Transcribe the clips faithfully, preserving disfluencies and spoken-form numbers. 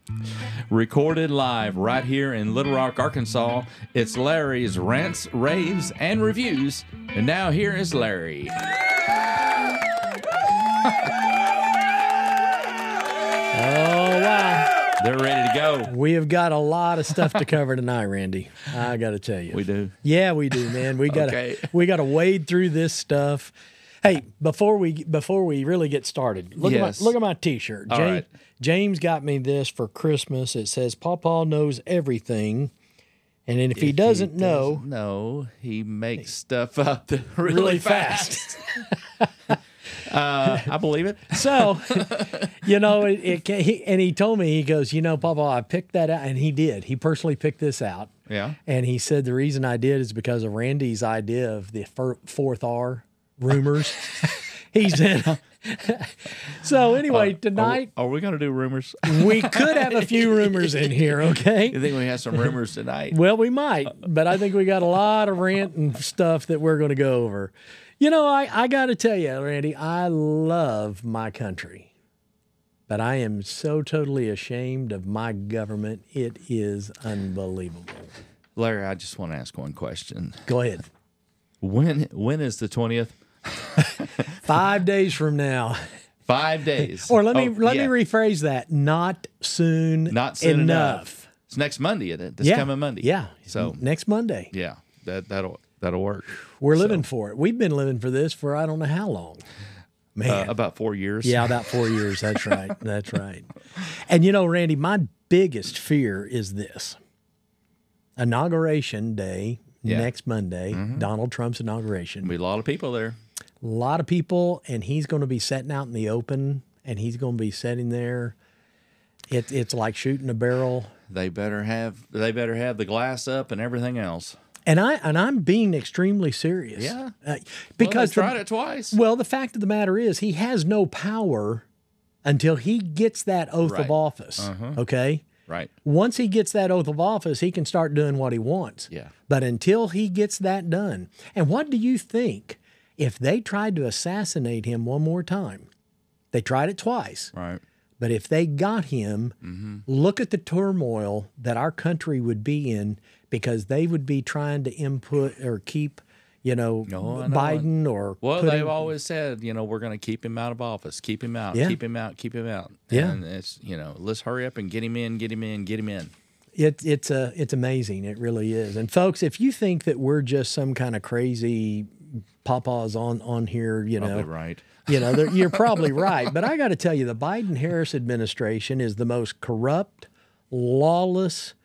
Recorded live right here in Little Rock, Arkansas. It's Larry's Rants, Raves, and Reviews. And now here is Larry. Oh, wow. They're ready to go. We have got a lot of stuff to cover tonight, Randy. I got to tell you. We do? Yeah, we do, man. We got to Okay. we got to wade through this stuff. Hey, before we before we really get started, look Yes. at my look at my T-shirt. All James, right. James got me this for Christmas. It says Pawpaw knows everything, and then if, he doesn't know, No, he makes stuff up really, really fast. fast. uh, I believe it. So, you know, it, it ca- he, and he told me, he goes, you know, Pawpaw, I picked that out, and he did. He personally picked this out. Yeah. And he said the reason I did is because of Randy's idea of the fir- fourth R rumors. He said. So anyway, Uh, tonight Are, are we going to do rumors? we could have a few rumors in here, okay? You think we have some rumors tonight? Well, we might, but I think we got a lot of rant and stuff that we're going to go over. You know, I, I got to tell you, Randy, I love my country, but I am so totally ashamed of my government. It is unbelievable. Larry, I just want to ask one question. Go ahead. When when is the twentieth? Five days from now. Five days. Or let me Oh, let yeah. me rephrase that. Not soon Not soon enough. enough. It's next Monday, isn't it? This Yeah. coming Monday. Yeah. So next Monday. yeah, that that'll that'll work. We're living for it. We've been living for this for I don't know how long. Man. Uh, about four years. Yeah, about four years. That's right. That's right. And you know, Randy, my biggest fear is this. Inauguration day, Yeah. next Monday, Donald Trump's inauguration. There'll be a lot of people there. A lot of people, and he's going to be sitting out in the open, and he's going to be sitting there. It, it's like shooting a barrel. They better have they better have the glass up and everything else. And I and I'm being extremely serious. Yeah. Uh, Because because well, they the- tried it twice. Well, the fact of the matter is, he has no power until he gets that oath Right. of office. Okay. Right. Once he gets that oath of office, he can start doing what he wants. Yeah. But until he gets that done, and what do you think if they tried to assassinate him one more time? They tried it twice. Right. But if they got him, Mm-hmm. look at the turmoil that our country would be in because they would be trying to input or keep, you know, No, I know. Biden or Well, put they've him- always said, you know, we're going to keep him out of office, keep him out, Yeah. keep him out, keep him out. Yeah. And it's, you know, let's hurry up and get him in, get him in, get him in. It, it's a, it's amazing. It really is. And folks, if you think that we're just some kind of crazy pawpaws on, on here, you know, Probably right. you know, they're- you're probably right. But I got to tell you, the Biden-Harris administration is the most corrupt, lawless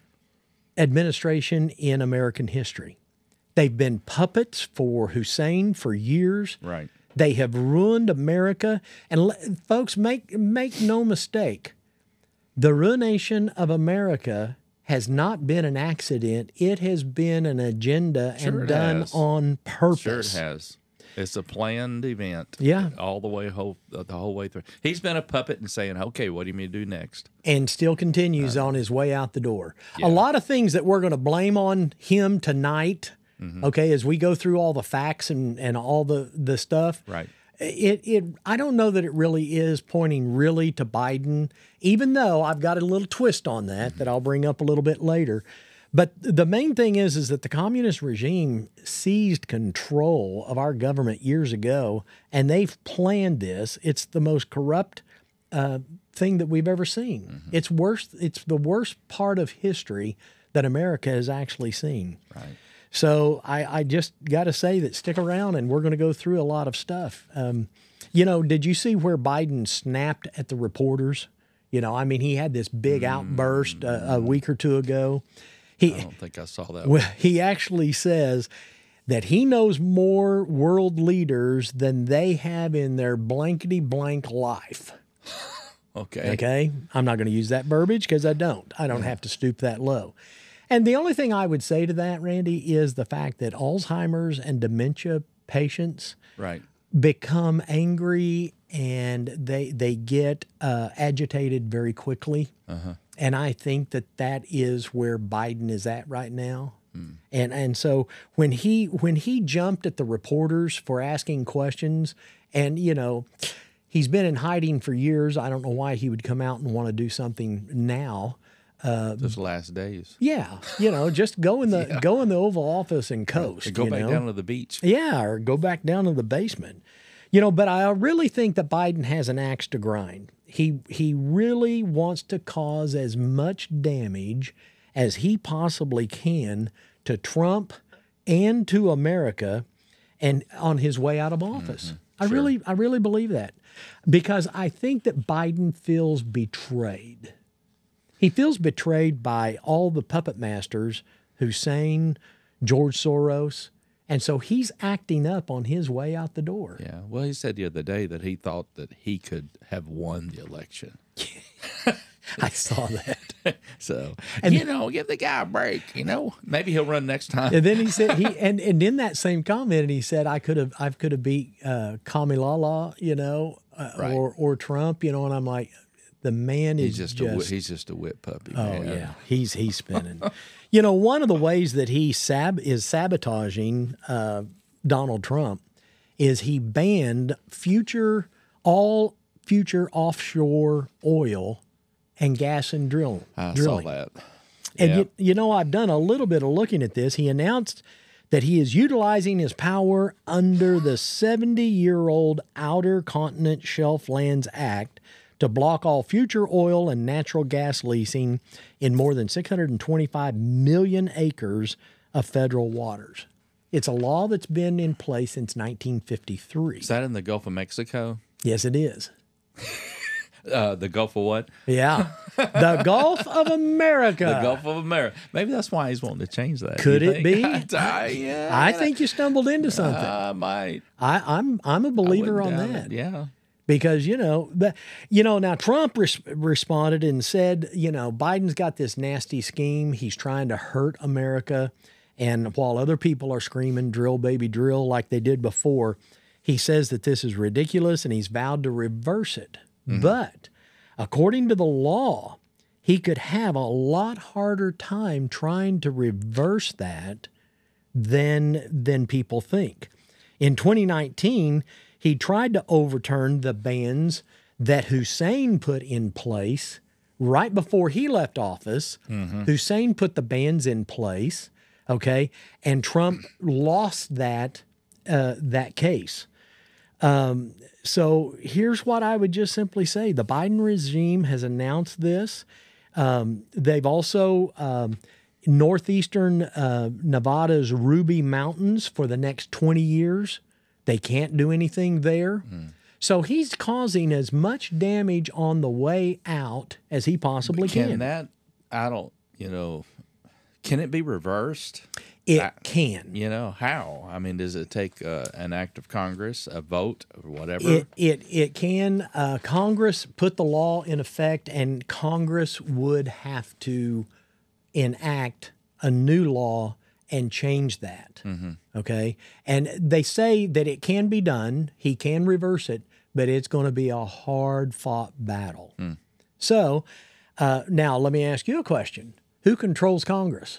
administration in American history. They've been puppets for Hussein for years. Right. They have ruined America. And le- folks, make make no mistake, the ruination of America has not been an accident. It has been an agenda Sure and it done has. on purpose. Sure it has. It's a planned event. Yeah. All the way whole the whole way through. He's been a puppet and saying, "Okay, what do you mean to do next?" And still continues on his way out the door. Yeah. A lot of things that we're going to blame on him tonight, Mm-hmm. okay, as we go through all the facts and, and all the, the stuff. Right. It it I don't know that it really is pointing really to Biden, even though I've got a little twist on that that I'll bring up a little bit later. But the main thing is is that the communist regime seized control of our government years ago, and they've planned this. It's the most corrupt uh, thing that we've ever seen. Mm-hmm. It's worse. It's the worst part of history that America has actually seen. Right. So I, I just got to say that stick around, and we're going to go through a lot of stuff. Um, you know, did you see where Biden snapped at the reporters? You know, I mean, he had this big outburst uh, a week or two ago. He I don't think I saw that. well, he actually says that he knows more world leaders than they have in their blankety blank life. Okay. Okay. I'm not going to use that verbiage because I don't. I don't have to stoop that low. And the only thing I would say to that, Randy, is the fact that Alzheimer's and dementia patients Right. become angry and they they get uh, agitated very quickly. Uh-huh. And I think that that is where Biden is at right now. And and so when he when he jumped at the reporters for asking questions, and you know, He's been in hiding for years. I don't know why he would come out and want to do something now. Those last days. Yeah, you know, just go in the yeah. go in the Oval Office and coast. Or go you back know? down to the beach. Yeah, or go back down to the basement. You know, but I really think that Biden has an axe to grind. He he really wants to cause as much damage as he possibly can to Trump and to America, and on his way out of office. Mm-hmm. I sure. really I really believe that, because I think that Biden feels betrayed. He feels betrayed by all the puppet masters, Hussein, George Soros. And so he's acting up on his way out the door. Yeah. Well, he said the other day that he thought that he could have won the election. I saw that. So, and you know, give the guy a break, you know, maybe he'll run next time. And then he said, he, and, and in that same comment, he said, I could have, I could have beat uh, Kamala, you know, uh, right. or, or Trump, you know, and I'm like, the man is he's just, just a, he's just a whip puppy. Oh man. yeah. He's, he's spinning. You know, one of the ways that he sab is sabotaging uh, Donald Trump is he banned future, all future offshore oil and gas and drill, I drilling. saw that. And yeah. you, you know, I've done a little bit of looking at this. He announced that he is utilizing his power under the seventy-year-old Outer Continent Shelf Lands Act to block all future oil and natural gas leasing in more than six hundred twenty-five million acres of federal waters. It's a law that's been in place since nineteen fifty-three. Is that in the Gulf of Mexico? Yes, it is. Uh, the Gulf of what? Yeah. The Gulf of America. The Gulf of America. Maybe that's why he's wanting to change that. Could it be? I, yeah, I think you stumbled into something. I might. I, I'm I'm a believer on that. It. Yeah. Because, you know, the, you know, now Trump res- responded and said, you know, Biden's got this nasty scheme. He's trying to hurt America. And while other people are screaming, drill, baby, drill, like they did before, he says that this is ridiculous and he's vowed to reverse it. Mm-hmm. But according to the law, he could have a lot harder time trying to reverse that than, than people think. In twenty nineteen, he tried to overturn the bans that Hussein put in place right before he left office. Mm-hmm. Hussein put the bans in place, okay, and Trump lost that uh, that case. Um, so here's what I would just simply say. The Biden regime has announced this. Um, they've also, um, northeastern uh, Nevada's Ruby Mountains for the next twenty years. They can't do anything there. Mm. So he's causing as much damage on the way out as he possibly can. Can that, I don't, you know, can it be reversed? It I, can. You know, how? I mean, does it take uh, an act of Congress, a vote, or whatever? It it, it can. Uh, Congress put the law in effect, and Congress would have to enact a new law and change that. Mm-hmm. Okay? And they say that it can be done. He can reverse it, but it's going to be a hard-fought battle. Mm. So uh, now let me ask you a question. Who controls Congress?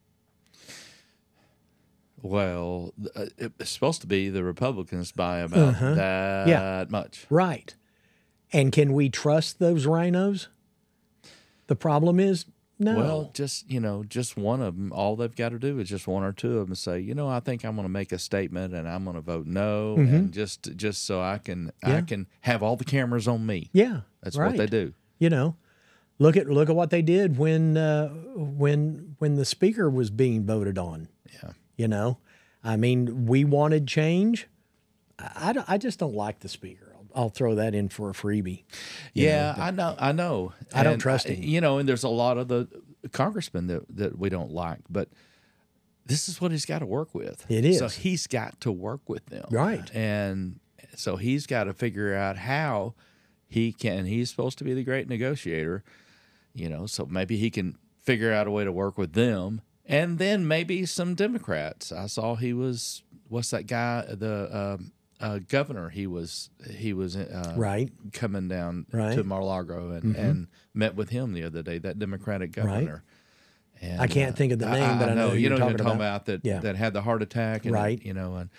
Well, it's supposed to be the Republicans by about uh-huh. that yeah. much. Right. And can we trust those rhinos? The problem is, no. Well, just, you know, just one of them, all they've got to do is just one or two of them say, you know, I think I'm going to make a statement and I'm going to vote no, mm-hmm. and just just so I can yeah. I can have all the cameras on me. Yeah. That's right. what they do. You know, look at look at what they did when uh, when when the speaker was being voted on. Yeah. You know, I mean, we wanted change. I, I, I just don't like the speaker. I'll, I'll throw that in for a freebie. Yeah, know, I know. I know. I and don't trust him. You know, and there's a lot of the congressmen that, that we don't like, but this is what he's got to work with. It is. So he's got to work with them. Right. And so he's got to figure out how he can, he's supposed to be the great negotiator, you know, so maybe he can figure out a way to work with them. And then maybe some Democrats. I saw he was, what's that guy, the um, uh, governor, he was he was uh, right. coming down right. to Mar-a-Lago and, mm-hmm. and met with him the other day, that Democratic governor. Right. And, I can't uh, think of the name, I, but I know, I know who you you're know who talking you're talking about, about that, yeah. that had the heart attack. And, right. You know, and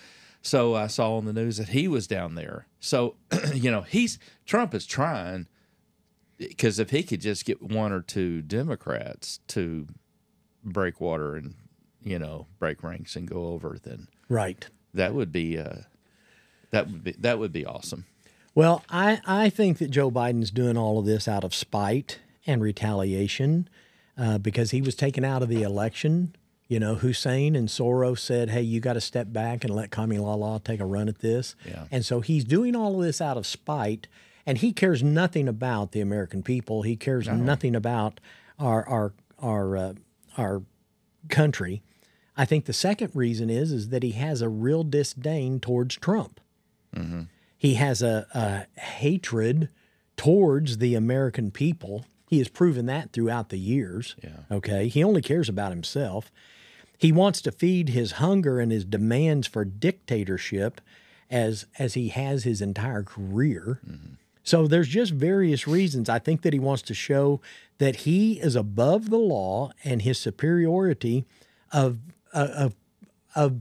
So I saw on the news that he was down there. So, you know, he's Trump is trying, because if he could just get one or two Democrats to break water and, you know, break ranks and go over, then Right. that would be uh, that would be that would be awesome. Well, I, I think that Joe Biden's doing all of this out of spite and retaliation uh, because he was taken out of the election. You know, Hussein and Soros said, hey, you got to step back and let Kamala take a run at this. Yeah. And so he's doing all of this out of spite, and he cares nothing about the American people. He cares No. nothing about our our our uh, our country. I think the second reason is is that he has a real disdain towards Trump. Mm-hmm. He has a, a hatred towards the American people. He has proven that throughout the years. Yeah. Okay. He only cares about himself. He wants to feed his hunger and his demands for dictatorship as as he has his entire career. Mm-hmm. So there's just various reasons. I think that he wants to show that he is above the law and his superiority of of of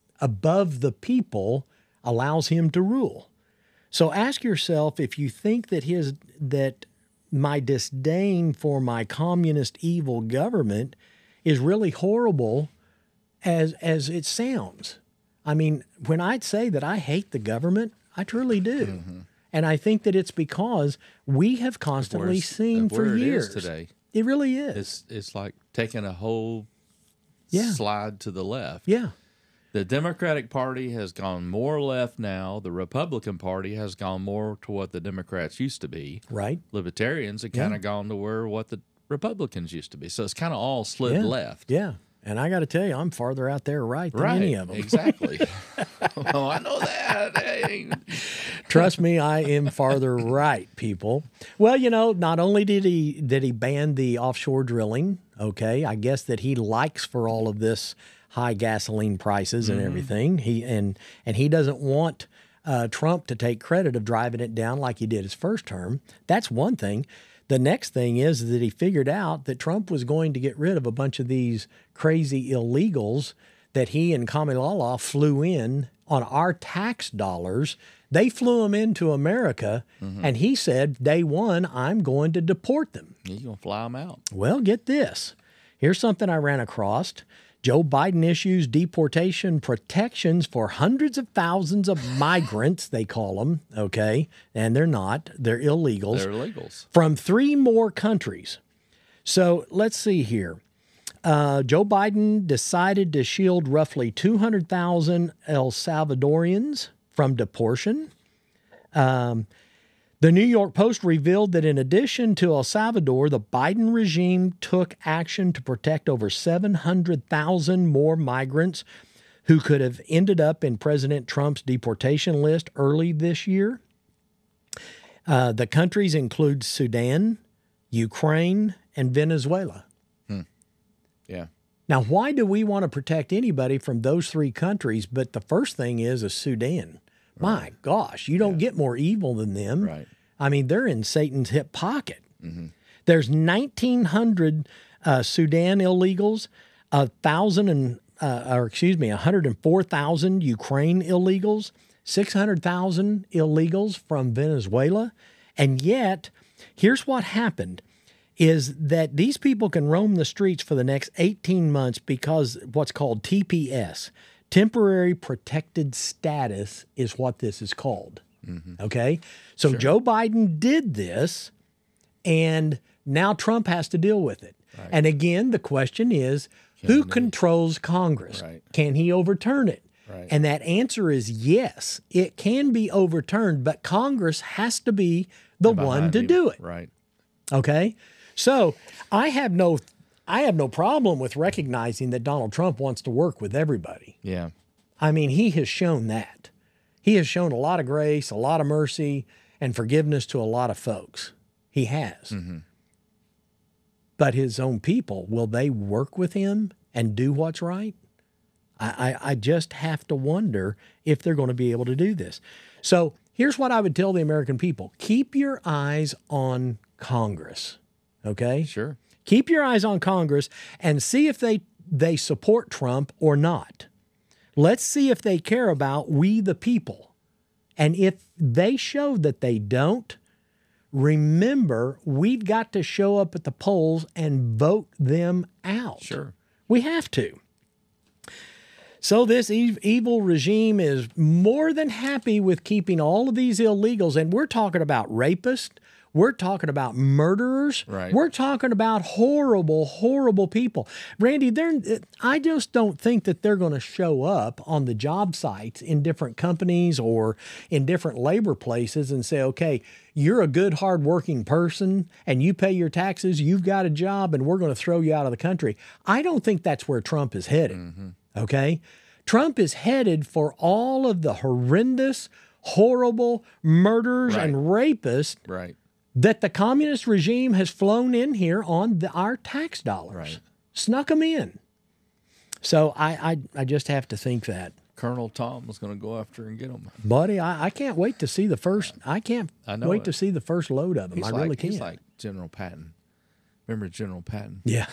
above the people allows him to rule. So ask yourself if you think that his that my disdain for my communist evil government is really horrible as as it sounds. I mean, when I say that I hate the government, I truly do. Mm-hmm. And I think that it's because we have constantly seen for where years. it is today. It really is. It's it's like taking a whole yeah. slide to the left. Yeah. The Democratic Party has gone more left now. The Republican Party has gone more to what the Democrats used to be. Right. Libertarians have kind Yeah. of gone to where what the Republicans used to be. So it's kind of all slid Yeah. left. Yeah. And I got to tell you, I'm farther out there right than Right. any of them. Exactly. Oh, I know that. Hey. Trust me, I am farther right, people. Well, you know, not only did he did he ban the offshore drilling, okay, I guess that he likes for all of this high gasoline prices and Mm-hmm. everything. He and and he doesn't want uh, Trump to take credit of driving it down like he did his first term. That's one thing. The next thing is that he figured out that Trump was going to get rid of a bunch of these crazy illegals that he and Kamala flew in on our tax dollars. They flew them into America, mm-hmm. and he said, day one, I'm going to deport them. You're going to fly them out. Well, get this. Here's something I ran across. Joe Biden issues deportation protections for hundreds of thousands of migrants, they call them, okay? And they're not. They're illegals. They're illegals. From three more countries. So let's see here. Uh, Joe Biden decided to shield roughly two hundred thousand El Salvadorians from deportation. Um, the New York Post revealed that in addition to El Salvador, the Biden regime took action to protect over seven hundred thousand more migrants who could have ended up in President Trump's deportation list early this year. Uh, the countries include Sudan, Ukraine, and Venezuela. Hmm. Yeah. Now, why do we want to protect anybody from those three countries? But the first thing is a Sudan. My right. gosh, you don't yeah. get more evil than them. Right. I mean, they're in Satan's hip pocket. Mm-hmm. There's nineteen hundred uh, Sudan illegals, a thousand and uh, or excuse me, one hundred four thousand Ukraine illegals, six hundred thousand illegals from Venezuela, and yet here's what happened: is that these people can roam the streets for the next eighteen months because what's called T P S. Temporary protected status is what this is called. Mm-hmm. Okay? So sure. Joe Biden did this, and now Trump has to deal with it. Right. And again, the question is, Can who he? controls Congress? Right. Can he overturn it? Right. And that answer is yes, it can be overturned, but Congress has to be the one to him. do it. Right. Okay? So I have no I have no problem with recognizing that Donald Trump wants to work with everybody. Yeah. I mean, he has shown that. He has shown a lot of grace, a lot of mercy, and forgiveness to a lot of folks. He has. Mm-hmm. But his own people, will they work with him and do what's right? I, I, I just have to wonder if they're going to be able to do this. So here's what I would tell the American people. Keep your eyes on Congress, okay? Sure. Keep your eyes on Congress and see if they, they support Trump or not. Let's see if they care about we the people. And if they show that they don't, remember, we've got to show up at the polls and vote them out. Sure. We have to. So this e- evil regime is more than happy with keeping all of these illegals. And we're talking about rapists. We're talking about murderers. Right. We're talking about horrible, horrible people. Randy, they're, I just don't think that they're going to show up on the job sites in different companies or in different labor places and say, okay, you're a good, hardworking person and you pay your taxes, you've got a job, and we're going to throw you out of the country. I don't think that's where Trump is headed. Mm-hmm. Okay? Trump is headed for all of the horrendous, horrible murders Right. and rapists Right. that the communist regime has flown in here on the, our tax dollars. Right. Snuck them in. So I, I, I just have to think that. Colonel Tom was going to go after and get him. Buddy, I, I can't wait to see the first, I can't I know wait it. to see the first load of them. He's I like, really can't. He's like General Patton. Remember General Patton? Yeah.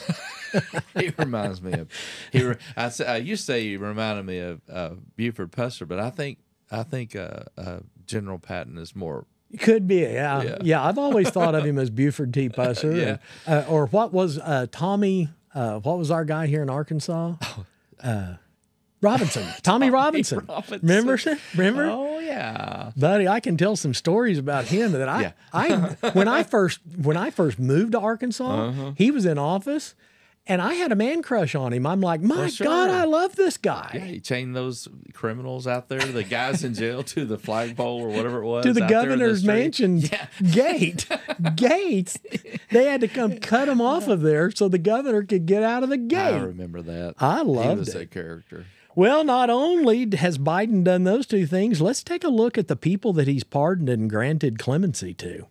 He reminds me of. He. Re, I say I used to say he reminded me of uh, Buford Pusser, but I think I think uh, uh, General Patton is more. Could be, yeah. Yeah. Yeah, I've always thought of him as Buford T. Pusser. Yeah. And, uh, or what was uh, Tommy, uh, what was our guy here in Arkansas? Uh, Robinson. Tommy Robinson. Robinson. Remember? Remember? Oh yeah. Buddy, I can tell some stories about him that I, Yeah. I when I first when I first moved to Arkansas, Uh-huh. he was in office, and I had a man crush on him. I'm like, my Well, sure. God, I love this guy. Yeah, he chained those criminals out there, the guys in jail, to the flagpole or whatever it was. To the out there in governor's street. mansion Yeah. gate, gates. They had to come cut him off of there so the governor could get out of the I gate. remember that. I He loved was it. a character. Well, not only has Biden done those two things, let's take a look at the people that he's pardoned and granted clemency to.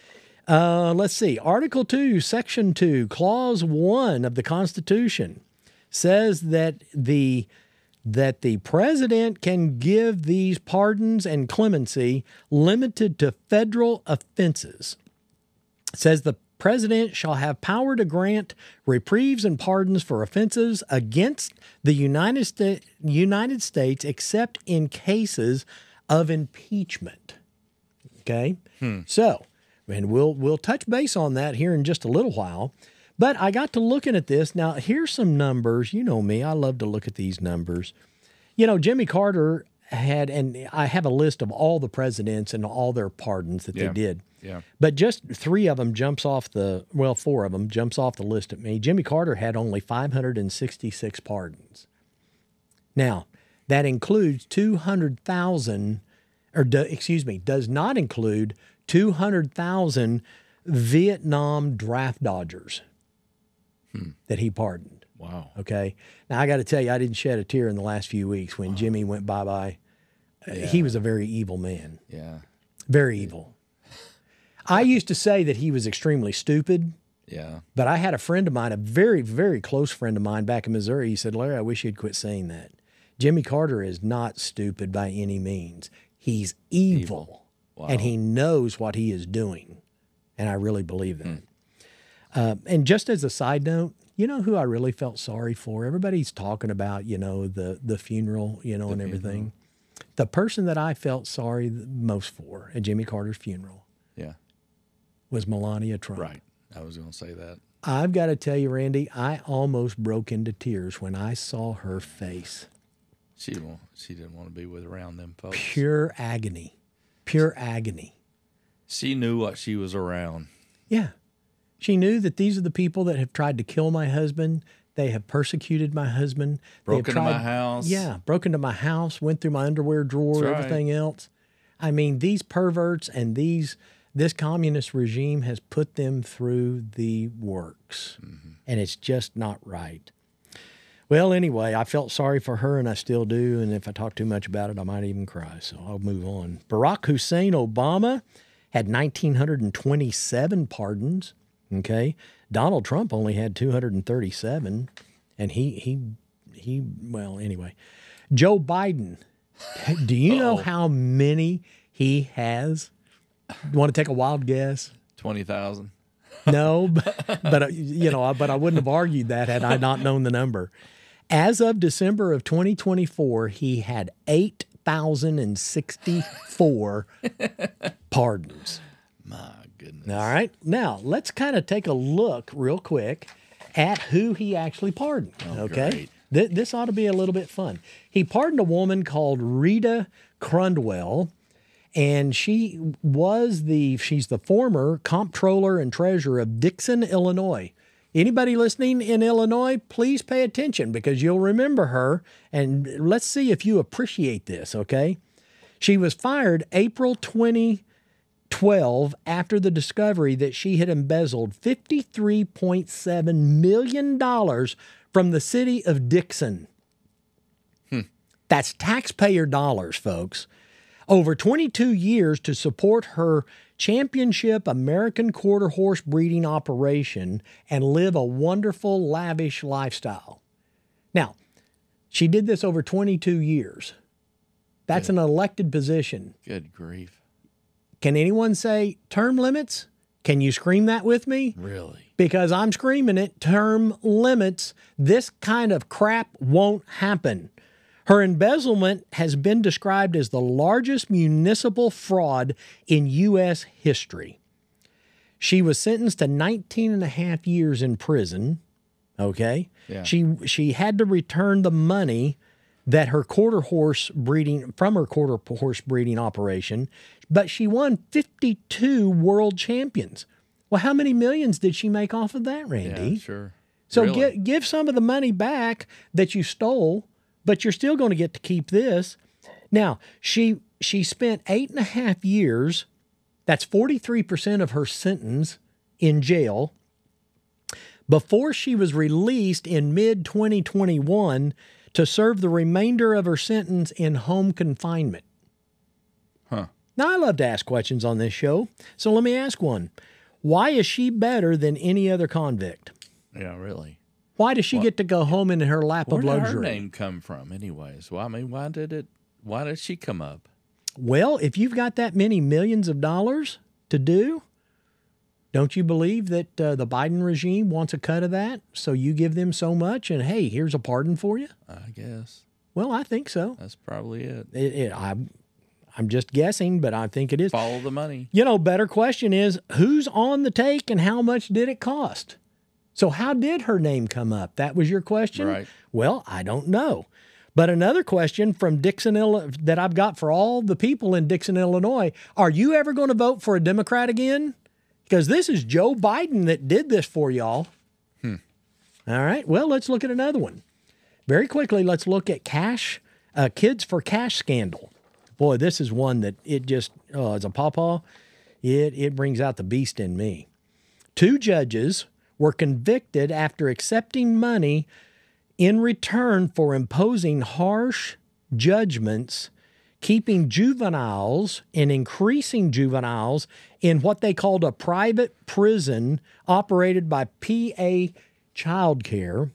Uh, let's see. Article two, Section two, Clause one of the Constitution says that the that the president can give these pardons and clemency limited to federal offenses. It says the president shall have power to grant reprieves and pardons for offenses against the United, Sta- United States except in cases of impeachment. Okay? So, and we'll we'll touch base on that here in just a little while. But I got to looking at this. Now, here's some numbers. You know me. I love to look at these numbers. You know, Jimmy Carter had, and I have a list of all the presidents and all their pardons that Yeah. they did. Yeah. But just three of them jumps off the, well, four of them jumps off the list at me. Jimmy Carter had only five hundred sixty-six pardons. Now, that includes two hundred thousand, or do, excuse me, does not include two hundred thousand Vietnam draft dodgers that he pardoned. Wow. Okay. Now, I got to tell you, I didn't shed a tear in the last few weeks when Jimmy went bye-bye. Uh, He was a very evil man. Yeah. Very evil. I used to say that he was extremely stupid, Yeah. but I had a friend of mine, a very, very close friend of mine back in Missouri. He said, Larry, I wish you'd quit saying that. Jimmy Carter is not stupid by any means. He's evil, Wow. and he knows what he is doing. And I really believe that. Uh, and just as a side note, you know who I really felt sorry for? Everybody's talking about, you know, the, the funeral, you know, and everything. The person that I felt sorry the most for at Jimmy Carter's funeral Yeah. was Melania Trump. Right. I was going to say that. I've got to tell you, Randy, I almost broke into tears when I saw her face. She didn't want, she didn't want to be with around them folks. Pure agony. Pure agony. She knew what she was around. Yeah. She knew that these are the people that have tried to kill my husband. They have persecuted my husband. They have Broke into my house. Yeah, broke into my house, went through my underwear drawer, That's right. everything else. I mean, these perverts and these this communist regime has put them through the works. Mm-hmm. And it's just not right. Well, anyway, I felt sorry for her, and I still do. And if I talk too much about it, I might even cry. So I'll move on. Barack Hussein Obama had one thousand nine hundred twenty-seven pardons. Okay, Donald Trump only had two hundred thirty-seven, and he he he. Well, anyway, Joe Biden. Do you know how many he has? You want to take a wild guess? twenty thousand. No, but, but uh, you know, but I wouldn't have argued that had I not known the number. As of December of twenty twenty-four, he had eight thousand sixty-four pardons. My goodness. All right. Now, let's kind of take a look real quick at who he actually pardoned. Oh, okay. Th- this ought to be a little bit fun. He pardoned a woman called Rita Crundwell, and she was the, she's the former comptroller and treasurer of Dixon, Illinois. Anybody listening in Illinois, please pay attention because you'll remember her, and let's see if you appreciate this, okay? She was fired April twenty twelve after the discovery that she had embezzled fifty-three point seven million dollars from the city of Dixon. Hmm. That's taxpayer dollars, folks. Over twenty-two years to support her championship American quarter horse breeding operation and live a wonderful, lavish lifestyle. Now, she did this over twenty-two years. That's Good. An elected position. Good grief. Can anyone say term limits? Can you scream that with me? Really? Because I'm screaming it, term limits. This kind of crap won't happen. Her embezzlement has been described as the largest municipal fraud in U S history. She was sentenced to nineteen and a half years in prison. Okay? Yeah. She she had to return the money that her quarter horse breeding from her quarter horse breeding operation, but she won fifty-two world champions. Well, how many millions did she make off of that, Randy? Yeah, sure. So really? give give some of the money back that you stole, but you're still going to get to keep this. Now, she she spent eight and a half years, that's forty-three percent of her sentence, in jail before she was released in mid twenty twenty-one to serve the remainder of her sentence in home confinement. Huh. Now, I love to ask questions on this show, so let me ask one. Why is she better than any other convict? Yeah, really. Why does she Well, get to go home in her lap Where of did luxury? her name come from, anyways? Well, I mean, why did it? Why did she come up? Well, if you've got that many millions of dollars to do, don't you believe that uh, the Biden regime wants a cut of that? So you give them so much, and hey, here's a pardon for you. I guess Well, I think so. that's probably it. It, it, I'm, I'm just guessing, but I think it is. Follow the money. You know, better question is who's on the take and how much did it cost? So how did her name come up? That was your question? Right. Well, I don't know. But another question from Dixon, Illinois, that I've got for all the people in Dixon, Illinois, are you ever going to vote for a Democrat again? Because this is Joe Biden that did this for y'all. Hmm. All right. Well, let's look at another one. Very quickly, let's look at cash, uh, Kids for Cash scandal. Boy, this is one that it just, oh, as a pawpaw, it, it brings out the beast in me. Two judges were convicted after accepting money in return for imposing harsh judgments, keeping juveniles and increasing juveniles in what they called a private prison operated by P A Childcare.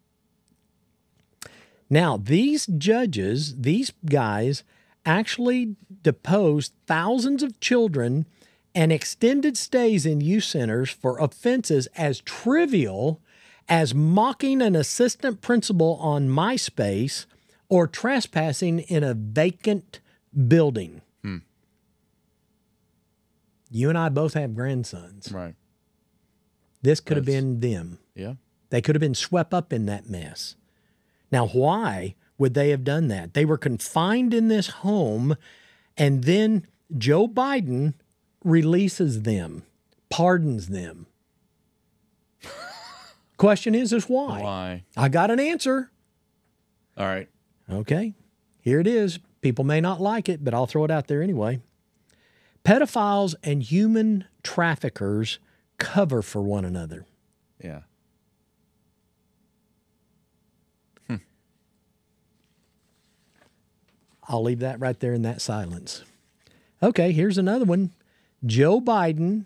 Now, these judges, these guys, actually deposed thousands of children and extended stays in youth centers for offenses as trivial as mocking an assistant principal on MySpace or trespassing in a vacant building. Hmm. You and I both have grandsons. Right. This could have That's- been them. Yeah. They could have been swept up in that mess. Now, why would they have done that? They were confined in this home, and then Joe Biden releases them, pardons them. Question is, is why? Why? I got an answer. All right. Okay, here it is. People may not like it, but I'll throw it out there anyway. Pedophiles and human traffickers cover for one another. Yeah. I'll leave that right there in that silence. Okay, here's another one. Joe Biden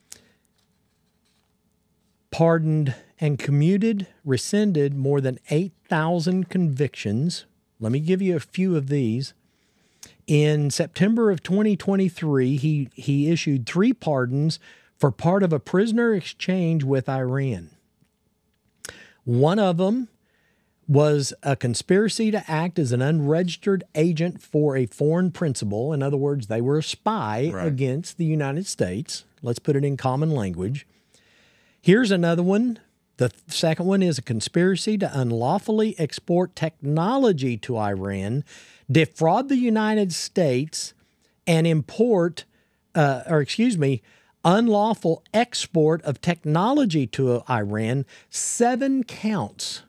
pardoned and commuted, rescinded more than eight thousand convictions. Let me give you a few of these. In September of twenty twenty-three, he, he issued three pardons for part of a prisoner exchange with Iran. One of them was a conspiracy to act as an unregistered agent for a foreign principal. In other words, they were a spy Right. against the United States. Let's put it in common language. Here's another one. The second one is a conspiracy to unlawfully export technology to Iran, defraud the United States, and import, uh, or excuse me, unlawful export of technology to Iran. Seven counts.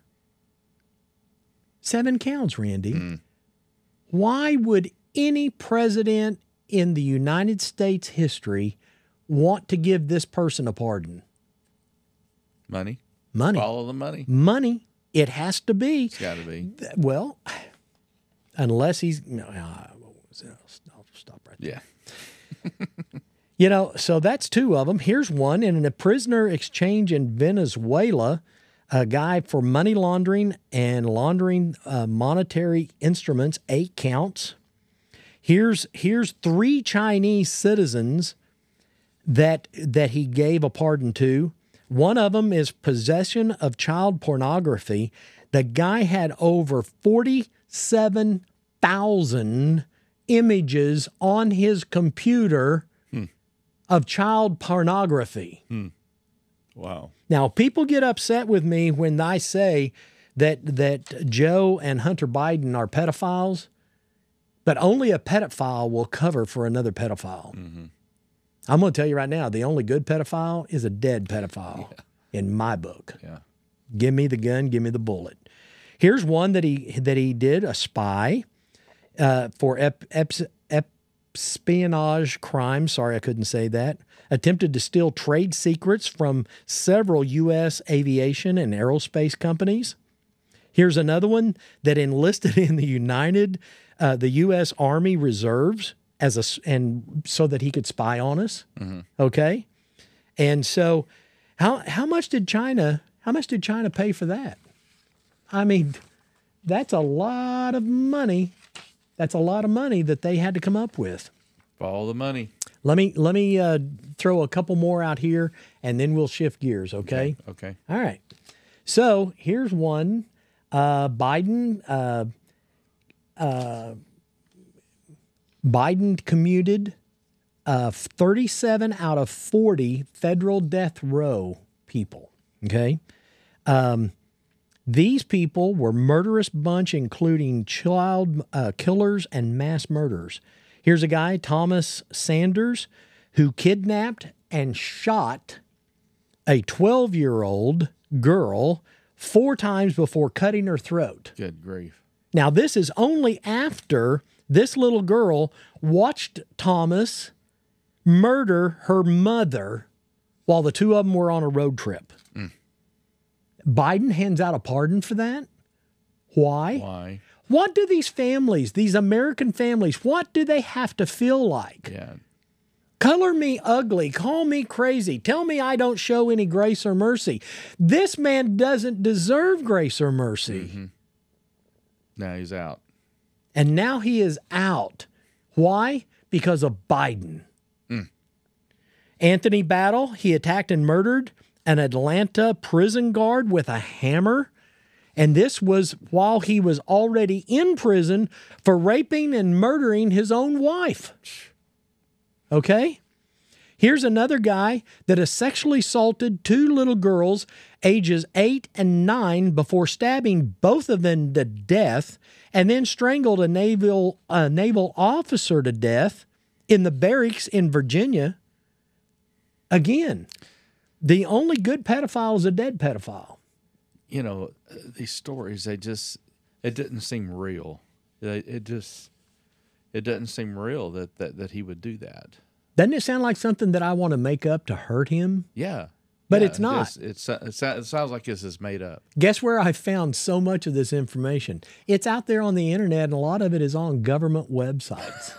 Seven counts, Randy. Mm. Why would any president in the United States history want to give this person a pardon? Money. Money. Follow the money. Money. It has to be. It's got to be. Well, unless he's no, I'll stop right there. Yeah. You know, so that's two of them. Here's one. In a prisoner exchange in Venezuela, a guy for money laundering and laundering uh, monetary instruments, eight counts. Here's here's three Chinese citizens that that he gave a pardon to. One of them is possession of child pornography. The guy had over forty-seven thousand images on his computer hmm. of child pornography. Hmm. Wow. Now, people get upset with me when I say that that Joe and Hunter Biden are pedophiles, but only a pedophile will cover for another pedophile. Mm-hmm. I'm going to tell you right now, the only good pedophile is a dead pedophile yeah. in my book. Yeah. Give me the gun, give me the bullet. Here's one that he that he did, a spy uh, for ep, ep, espionage crime. Sorry, I couldn't say that. Attempted to steal trade secrets from several U S aviation and aerospace companies. Here's another one that enlisted in the United, uh, the U S Army Reserves as a, and so that he could spy on us. Mm-hmm. Okay, and so how how much did China how much did China pay for that? I mean, that's a lot of money. That's a lot of money that they had to come up with. Follow the money. Let me let me uh, throw a couple more out here, and then we'll shift gears. Okay. Okay. okay. All right. So here's one. Uh, Biden. Uh, uh, Biden commuted uh, thirty-seven out of forty federal death row people. Okay. Um, these people were murderous bunch, including child uh, killers and mass murderers. Here's a guy, Thomas Sanders, who kidnapped and shot a twelve-year-old girl four times before cutting her throat. Good grief. Now, this is only after this little girl watched Thomas murder her mother while the two of them were on a road trip. Mm. Biden hands out a pardon for that. Why? Why? What do these families, these American families, what do they have to feel like? Yeah. Color me ugly, call me crazy, tell me I don't show any grace or mercy. This man doesn't deserve grace or mercy. Mm-hmm. Now he's out. And now he is out. Why? Because of Biden. Mm. Anthony Battle, he attacked and murdered an Atlanta prison guard with a hammer. And this was while he was already in prison for raping and murdering his own wife. Okay? Here's another guy that has sexually assaulted two little girls ages eight and nine before stabbing both of them to death and then strangled a naval, a naval officer to death in the barracks in Virginia. Again, the only good pedophile is a dead pedophile. You know, these stories, they just, it didn't seem real. It, it just, it doesn't seem real that, that, that he would do that. Doesn't it sound like something that I want to make up to hurt him? Yeah. But yeah, it's not. It's, it's, it's, it sounds like this is made up. Guess where I found so much of this information? It's out there on the internet, and a lot of it is on government websites.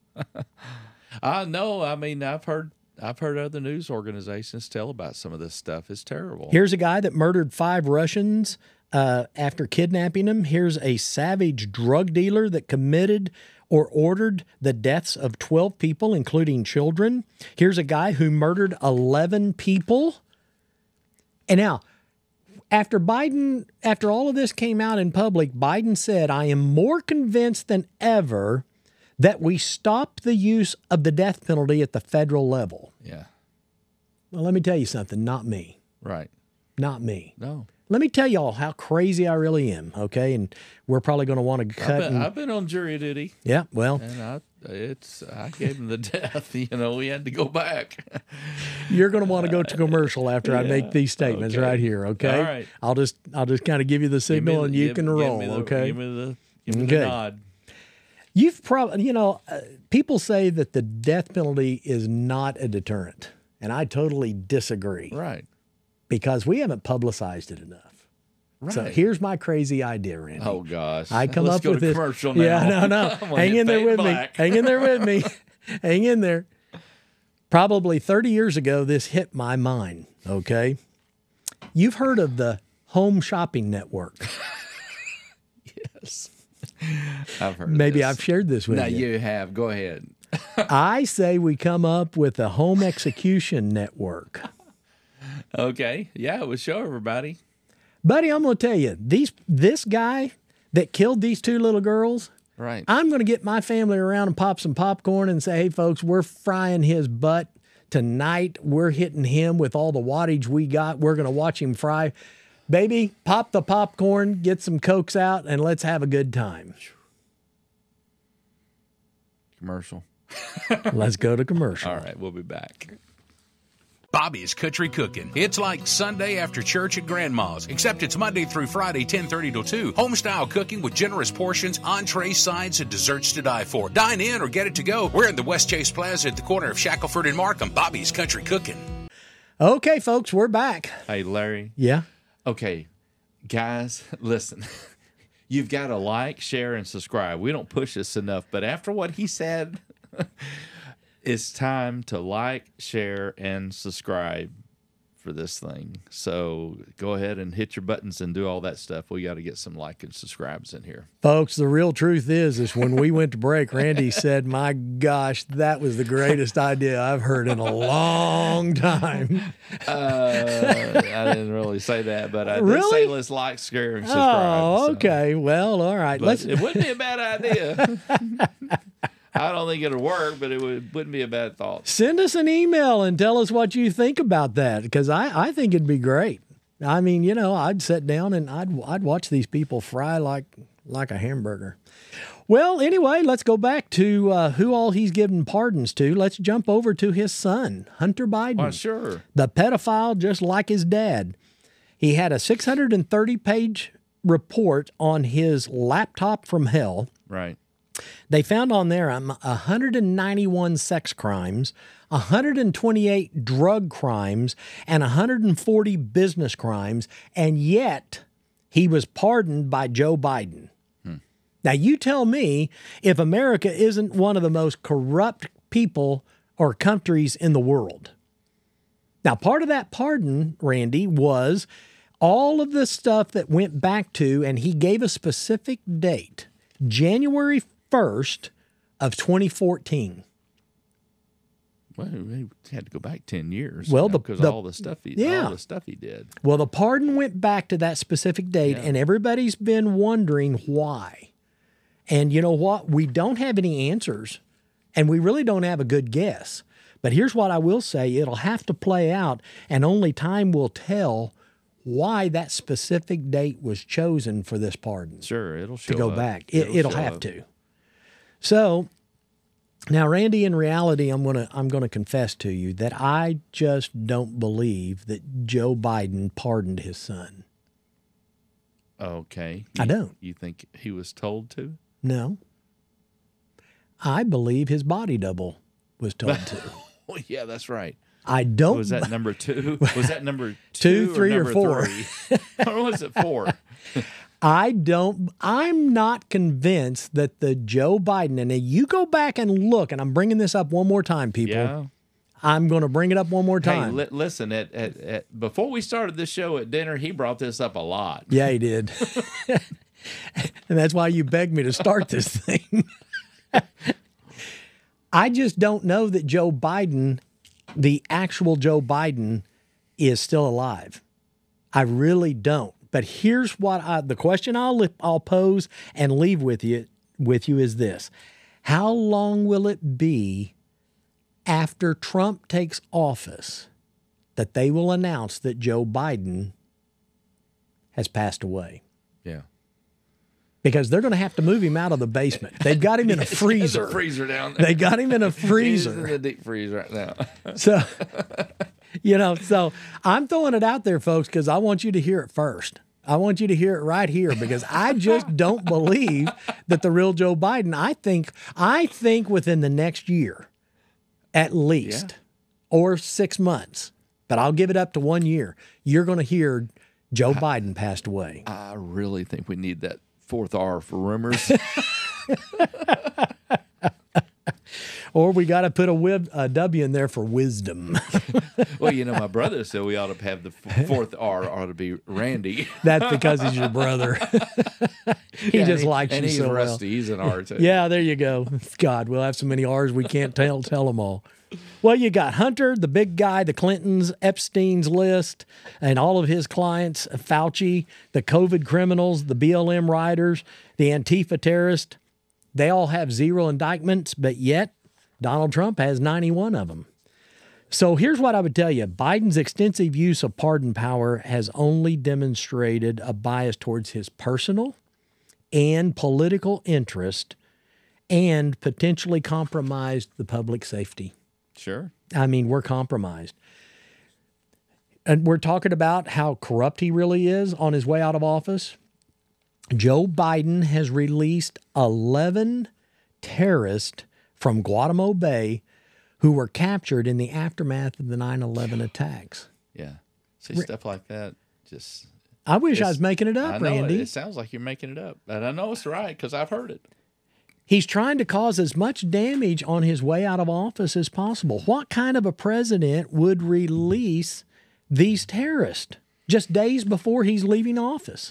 I know. I mean, I've heard I've heard other news organizations tell about some of this stuff. It's terrible. Here's a guy that murdered five Russians uh, after kidnapping them. Here's a savage drug dealer that committed or ordered the deaths of twelve people, including children. Here's a guy who murdered eleven people. And now, after Biden, after all of this came out in public, Biden said, I am more convinced than ever that we stop the use of the death penalty at the federal level. Yeah. Well, let me tell you something. Not me. Right. Not me. No. Let me tell y'all how crazy I really am, okay? And we're probably going to want to cut. I've been, and, I've been on jury duty. yeah, well. And I, it's, I gave him the death. You know, we had to go back. You're going to want to go to commercial after yeah, I make these statements okay. right here, okay? All right. I'll just I'll just kind of give you the signal the, and you give, can give roll, the, okay? Give me the, give me okay. the nod. You've probably, you know, uh, people say that the death penalty is not a deterrent, and I totally disagree. Right. Because we haven't publicized it enough. Right. So here's my crazy idea, Randy. Oh gosh! I come Let's up go with to this. Commercial now. Yeah, no, no. Hang in there with black. me. Hang in there with me. Hang in there. Probably thirty years ago, this hit my mind. Okay, you've heard of the Home Shopping Network? Yes, I've heard. Maybe of this. I've shared this with now you. Now you have. Go ahead. I say we come up with a Home Execution Network. Okay. Yeah, it would show everybody. Buddy, I'm going to tell you, these this guy that killed these two little girls, right? I'm going to get my family around and pop some popcorn and say, hey, folks, we're frying his butt tonight. We're hitting him with all the wattage we got. We're going to watch him fry. Baby, pop the popcorn, get some Cokes out, and let's have a good time. Commercial. Let's go to commercial. All right, we'll be back. Bobby's Country Cooking. It's like Sunday after church at Grandma's, except it's Monday through Friday, ten thirty till two. Home-style cooking with generous portions, entrees, sides, and desserts to die for. Dine in or get it to go. We're in the West Chase Plaza at the corner of Shackelford and Markham. Bobby's Country Cooking. Okay, folks, we're back. Hey, Larry. Yeah? Okay, guys, listen. You've got to like, share, and subscribe. We don't push this enough, but after what he said... It's time to like, share, and subscribe for this thing. So go ahead and hit your buttons and do all that stuff. We got to get some like and subscribes in here. Folks, the real truth is, is when we went to break, Randy said, my gosh, that was the greatest idea I've heard in a long time. Uh, I didn't really say that, but I did really? say let's like, share, and subscribe. Oh, so. okay. Well, all right. But Let's. It wouldn't be a bad idea. I don't think it'll work, but it would, wouldn't be a bad thought. Send us an email and tell us what you think about that, because I, I think it'd be great. I mean, you know, I'd sit down and I'd I'd watch these people fry like like a hamburger. Well, anyway, let's go back to uh, who all he's given pardons to. Let's jump over to his son, Hunter Biden. Well, sure. The pedophile, just like his dad. He had a six hundred thirty page report on his laptop from hell. Right. They found on there um, one hundred ninety-one sex crimes, one hundred twenty-eight drug crimes, and one hundred forty business crimes, and yet he was pardoned by Joe Biden. Hmm. Now, you tell me if America isn't one of the most corrupt people or countries in the world. Now, part of that pardon, Randy, was all of the stuff that went back to, and he gave a specific date, January first of twenty fourteen. Well, he had to go back ten years. Well, you know, the because the, all the stuff he yeah. all the stuff he did. Well, the pardon went back to that specific date, Yeah. and everybody's been wondering why. And you know what? We don't have any answers, and we really don't have a good guess. But here's what I will say: it'll have to play out, and only time will tell why that specific date was chosen for this pardon. Sure, it'll show to go up. back. It, It'll it'll show have up. to. So now, Randy, in reality, I'm gonna I'm gonna confess to you that I just don't believe that Joe Biden pardoned his son. Okay. I You- don't. You think he was told to? No. I believe his body double was told to. Oh, yeah, that's right. I don't. Was that number two? Was that number Two, two, three, or number four? three? Or was it four? I don't, I'm not convinced that the Joe Biden, and you go back and look, and I'm bringing this up one more time, people. Yeah. I'm going to bring it up one more Hey, time. li- listen, at, at, at, before we started this show at dinner, he brought this up a lot. Yeah, he did. And that's why you begged me to start this thing. I just don't know that Joe Biden, the actual Joe Biden, is still alive. I really don't. But here's what I, the question I'll I'll pose and leave with you with you is this: how long will it be after Trump takes office that they will announce that Joe Biden has passed away? Yeah. Because they're going to have to move him out of the basement. They've got him in a freezer. There's a freezer down there. They got him in a freezer. He's in the deep freeze right now. So, you know, so I'm throwing it out there, folks, because I want you to hear it first. I want you to hear it right here because I just don't believe that the real Joe Biden, I think, I think within the next year, at least, Yeah. or six months, but I'll give it up to one year, you're going to hear Joe Biden passed away. I really think we need that fourth R for rumors. Or we got to put a, wib, a W in there for wisdom. Well, you know, my brother said we ought to have the f- fourth R ought to be Randy. That's because he's your brother. he Yeah, just and likes he, and you he's so well. rusty. He's an R too. Yeah, there you go. God, we'll have so many R's we can't tell tell them all. Well, you got Hunter, the big guy, the Clintons, Epstein's list, and all of his clients, Fauci, the COVID criminals, the B L M riders, the Antifa terrorists. They all have zero indictments, but yet Donald Trump has ninety-one of them. So here's what I would tell you. Biden's extensive use of pardon power has only demonstrated a bias towards his personal and political interest and potentially compromised the public safety. Sure. I mean, we're compromised. And we're talking about how corrupt he really is on his way out of office. Joe Biden has released eleven terrorists from Guantanamo Bay who were captured in the aftermath of the nine eleven attacks. Yeah. See, stuff like that just... I wish I It's- was making it up, I know it. Randy. It sounds like you're making it up. But I know it's right because I've heard it. He's trying to cause as much damage on his way out of office as possible. What kind of a president would release these terrorists just days before he's leaving office?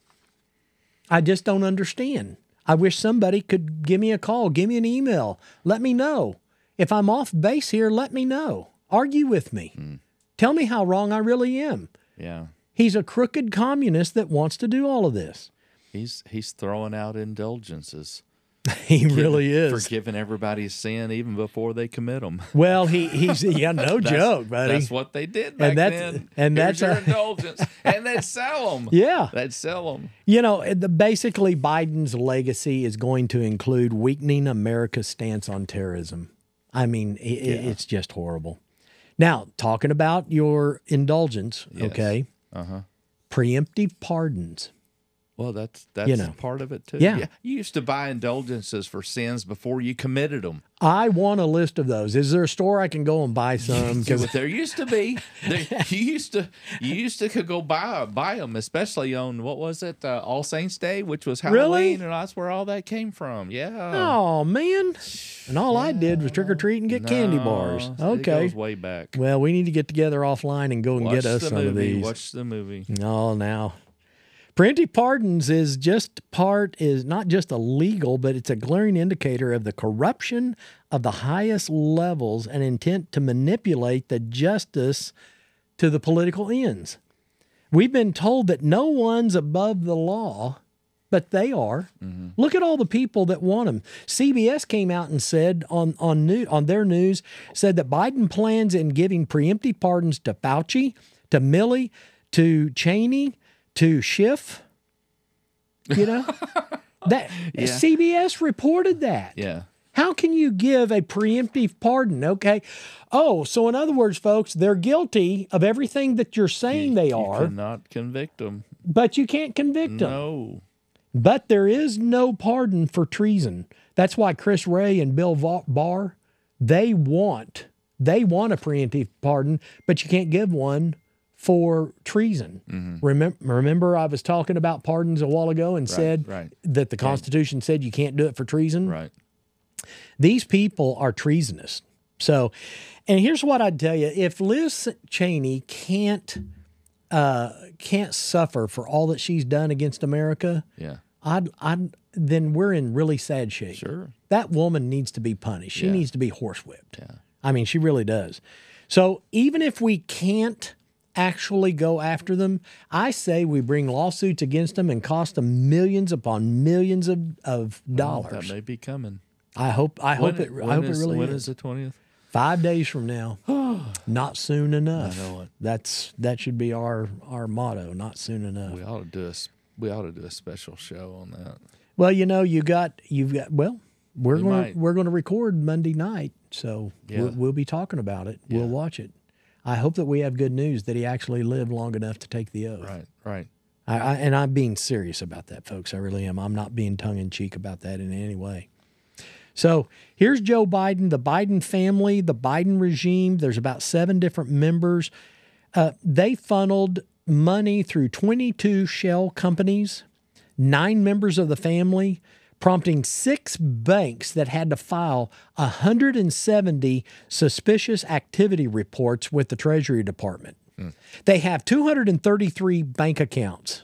I just don't understand. I wish somebody could give me a call, give me an email, let me know. If I'm off base here, let me know. Argue with me. Mm. Tell me how wrong I really am. Yeah. He's a crooked communist that wants to do all of this. He's he's throwing out indulgences. He really is. Forgiving everybody's sin even before they commit them. Well, he he's yeah, no joke, buddy. That's what they did back that's- then. and Here's that's your a- indulgence, and they'd sell them. Yeah. They'd sell them. You know, the, basically, Biden's legacy is going to include weakening America's stance on terrorism. I mean, it, Yeah. it's just horrible. Now, talking about your indulgence, Yes. okay, Uh huh. preemptive pardons. Well, that's that's You know. part of it too. Yeah. You used to buy indulgences for sins before you committed them. I want a list of those. Is there a store I can go and buy some? Because Because there used to be, there, you used to, you used to could go buy buy them, especially on what was it, uh, All Saints Day, which was Halloween, Really? and that's where all that came from. Yeah. oh man, and all I did was trick or treat and get candy bars. No, It Okay. goes way back. Well, we need to get together offline and go and Watch get us the some movie. of these. Watch the movie. No, now. Preemptive pardons is just part, is not just illegal, but it's a glaring indicator of the corruption of the highest levels and intent to manipulate the justice to the political ends. We've been told that no one's above the law, but they are. Mm-hmm. Look at all the people that want them. C B S came out and said on on new, on their news, said that Biden plans in giving preemptive pardons to Fauci, to Milley, to Cheney, to Schiff. You know, that Yeah. C B S reported that. Yeah. How can you give a preemptive pardon? Okay. Oh, so in other words, folks, they're guilty of everything that you're saying they You are, cannot convict them. but you can't convict them. No. But there is no pardon for treason. That's why Chris Wray and Bill Va- Barr, they want they want a preemptive pardon, but you can't give one for treason. Mm-hmm. Remember, remember, I was talking about pardons a while ago and said right. that the Constitution said you can't do it for treason. Right. These people are treasonous. So, and here's what I'd tell you: if Liz Cheney can't uh, can't suffer for all that she's done against America, Yeah. I'd, I'd, then we're in really sad shape. Sure. That woman needs to be punished. She Yeah. needs to be horsewhipped. Yeah. I mean, she really does. So even if we can't actually go after them, I say we bring lawsuits against them and cost them millions upon millions of, of dollars. Well, that may be coming. I hope. I When- hope it. when I hope is- it really When is. is the twentieth? Five days from now. Not soon enough. I know it. That's that should be our our motto. Not soon enough. We ought to do a s- we ought to do a special show on that. Well, you know, you got you've got. Well, we're We going might. to we're going to record Monday night, so Yeah. we'll, we'll be talking about it. We'll Yeah. watch it. I hope that we have good news that he actually lived long enough to take the oath. Right, right. I, I, and I'm being serious about that, folks. I really am. I'm not being tongue in cheek about that in any way. So here's Joe Biden, the Biden family, the Biden regime. There's about seven different members. Uh, they funneled money through twenty-two shell companies, nine members of the family, prompting six banks that had to file one hundred seventy suspicious activity reports with the Treasury Department. They have two hundred thirty-three bank accounts.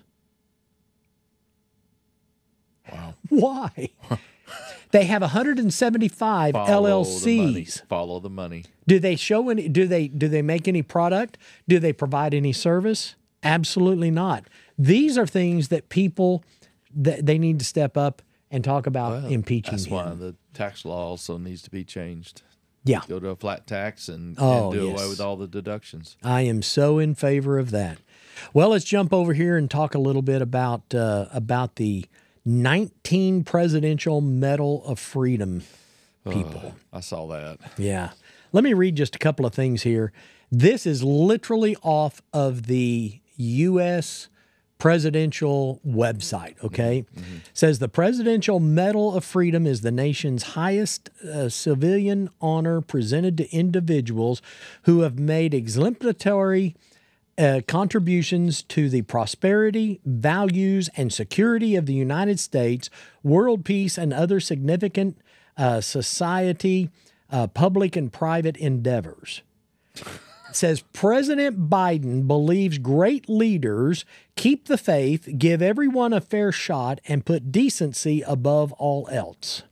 Wow. Why? They have one hundred seventy-five Follow L L the money. Cs. Follow the money. Do they show any? Do they do they make any product? Do they provide any service? Absolutely not. These are things that people that they need to step up and talk about impeaching That's him. why the tax law also needs to be changed. Yeah, Go to a flat tax and, Oh, and do yes. away with all the deductions. I am so in favor of that. Well, let's jump over here and talk a little bit about uh, about the nineteen Presidential Medal of Freedom people. I saw that. Yeah. Let me read just a couple of things here. This is literally off of the U S presidential website, okay? Mm-hmm. Says the Presidential Medal of Freedom is the nation's highest uh, civilian honor presented to individuals who have made exemplary uh, contributions to the prosperity, values, and security of the United States, world peace, and other significant uh, society, uh, public and private endeavors. It says President Biden believes great leaders keep the faith, give everyone a fair shot, and put decency above all else.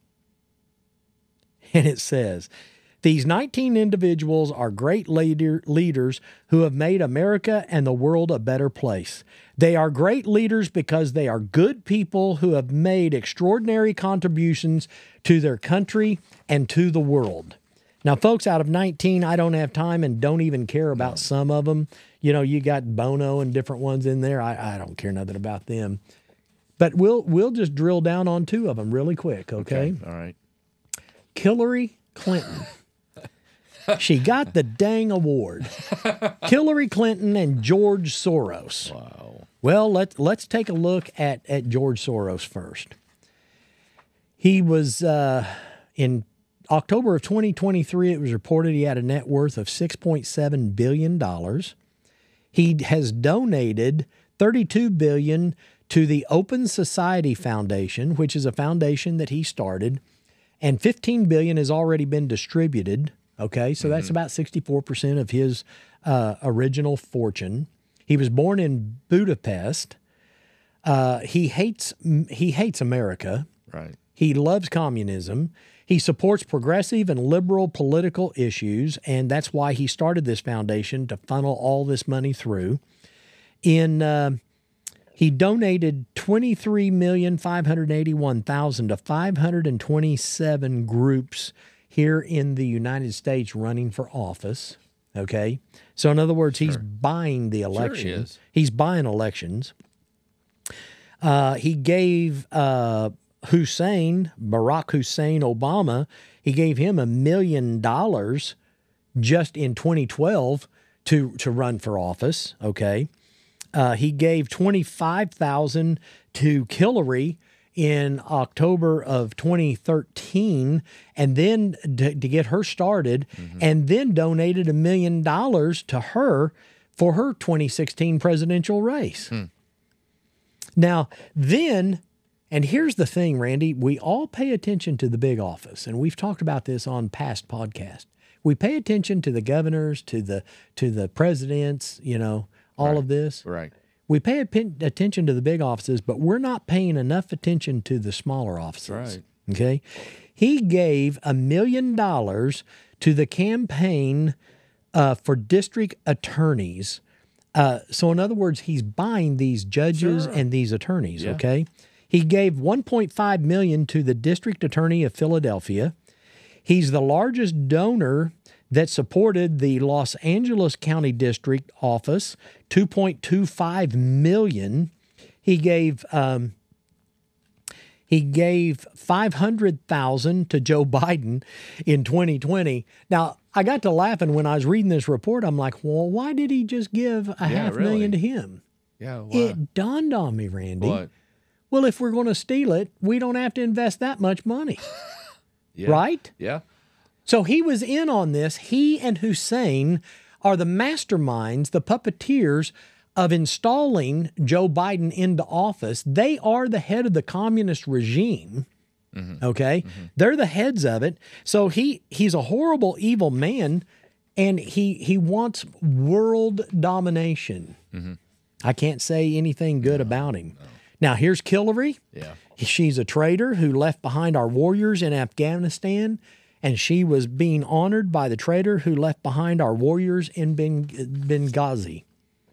And it says, these nineteen individuals are great leader, leaders who have made America and the world a better place. They are great leaders because they are good people who have made extraordinary contributions to their country and to the world. Now, folks, out of nineteen, I don't have time and don't even care about some of them. You know, you got Bono and different ones in there. I, I don't care nothing about them. But we'll we'll just drill down on two of them really quick, okay? All right. Hillary Clinton. She got the dang award. Hillary Clinton and George Soros. Wow. Well, let's let's take a look at, at George Soros first. He was uh, in October of twenty twenty-three, it was reported he had a net worth of six point seven billion dollars. He has donated thirty-two billion dollars to the Open Society Foundation, which is a foundation that he started, and fifteen billion dollars has already been distributed. Okay, so that's about sixty-four percent of his uh, original fortune. He was born in Budapest. Uh, he hates he hates America. Right. He loves communism. He supports progressive and liberal political issues, and that's why he started this foundation to funnel all this money through. In uh, he donated twenty-three million five hundred eighty-one thousand dollars to five hundred twenty-seven groups here in the United States running for office. Okay, so in other words, he's buying the election. Sure he is. He's buying elections. Uh, he gave uh, Hussein, Barack Hussein Obama, he gave him a million dollars just in twenty twelve to, to run for office, okay? Uh, he gave twenty-five thousand dollars to Hillary in October of twenty thirteen, and then to, to get her started, mm-hmm. and then donated a million dollars to her for her twenty sixteen presidential race. Hmm. Now, then, and here's the thing, Randy, we all pay attention to the big office, and we've talked about this on past podcasts. We pay attention to the governors, to the to the presidents, you know, all right. of this. Right. We pay attention to the big offices, but we're not paying enough attention to the smaller offices. Right. Okay. He gave a million dollars to the campaign uh, for district attorneys Uh, so in other words, he's buying these judges Sure. and these attorneys. Yeah. Okay. He gave one point five million dollars to the district attorney of Philadelphia. He's the largest donor that supported the Los Angeles County District Office, two point two five million dollars. He gave um, he gave five hundred thousand dollars to Joe Biden in twenty twenty. Now, I got to laughing when I was reading this report. I'm like, well, why did he just give a half really. million to him? Yeah. Why? It dawned on me, Randy. What? Well, if we're going to steal it, we don't have to invest that much money, Yeah. right? Yeah. So he was in on this. He and Hussein are the masterminds, the puppeteers of installing Joe Biden into office. They are the head of the communist regime. Mm-hmm. Okay. Mm-hmm. They're the heads of it. So he he's a horrible, evil man, and he he wants world domination. Mm-hmm. I can't say anything good no, about him. No. Now, here's Hillary. Yeah. She's a traitor who left behind our warriors in Afghanistan, and she was being honored by the traitor who left behind our warriors in Benghazi.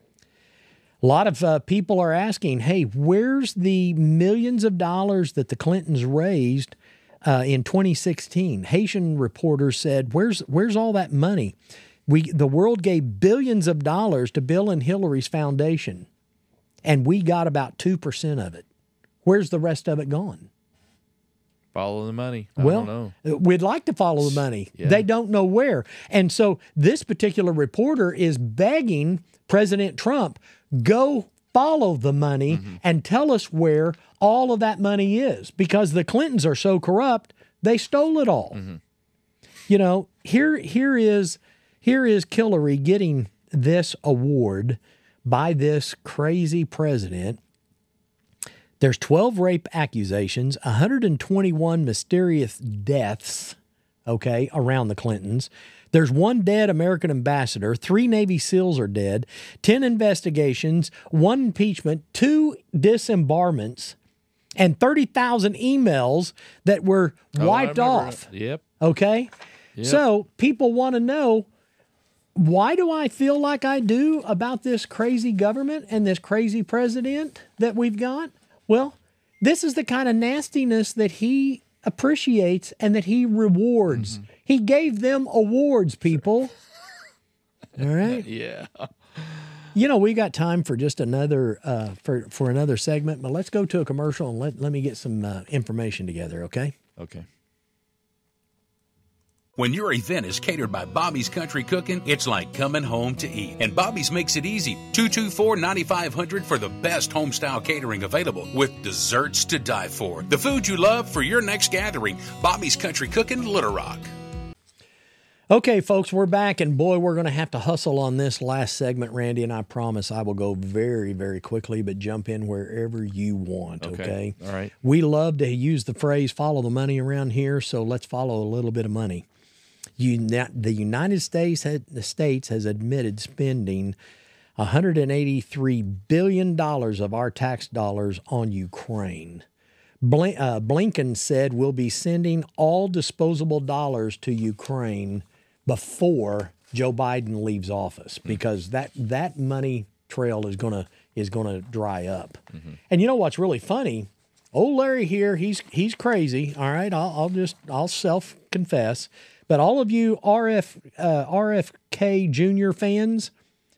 A lot of uh, people are asking, hey, where's the millions of dollars that the Clintons raised uh, in twenty sixteen? Haitian reporters said, where's where's all that money? We the world gave billions of dollars to Bill and Hillary's foundation, and we got about two percent of it. Where's the rest of it gone? Follow the money. I well, don't know. We'd like to follow the money. Yeah. They don't know where. And so this particular reporter is begging President Trump, go follow the money mm-hmm. and tell us where all of that money is, because the Clintons are so corrupt, they stole it all. Mm-hmm. You know, here here is here is Hillary getting this award by this crazy president. There's twelve rape accusations, one hundred twenty-one mysterious deaths, okay, around the Clintons. There's one dead American ambassador, three Navy SEALs are dead, ten investigations, one impeachment, two disembarments, and thirty thousand emails that were Oh, wiped off. It. Yep. Okay? Yep. So people want to know, why do I feel like I do about this crazy government and this crazy president that we've got? Well, this is the kind of nastiness that he appreciates and that he rewards. Mm-hmm. He gave them awards, people. All right? Yeah. You know, we got time for just another uh, for, for another segment, but let's go to a commercial and let, let me get some uh, information together, okay? Okay. When your event is catered by Bobby's Country Cooking, it's like coming home to eat. And Bobby's makes it easy. two two four, nine five hundred for the best home-style catering available with desserts to die for. The food you love for your next gathering. Bobby's Country Cooking, Little Rock. Okay, folks, we're back, and boy, we're going to have to hustle on this last segment, Randy, and I promise I will go very, very quickly, but jump in wherever you want, okay? okay? All right. We love to use the phrase, follow the money around here, so let's follow a little bit of money. You, the United States, the States has admitted spending one hundred eighty-three billion dollars of our tax dollars on Ukraine. Blin- uh, Blinken said we'll be sending all disposable dollars to Ukraine before Joe Biden leaves office, because that that money trail is gonna is gonna dry up. Mm-hmm. And you know what's really funny? Old Larry here, he's he's crazy. All right, I'll, I'll just I'll self confess. But all of you R F uh, R F K Junior fans,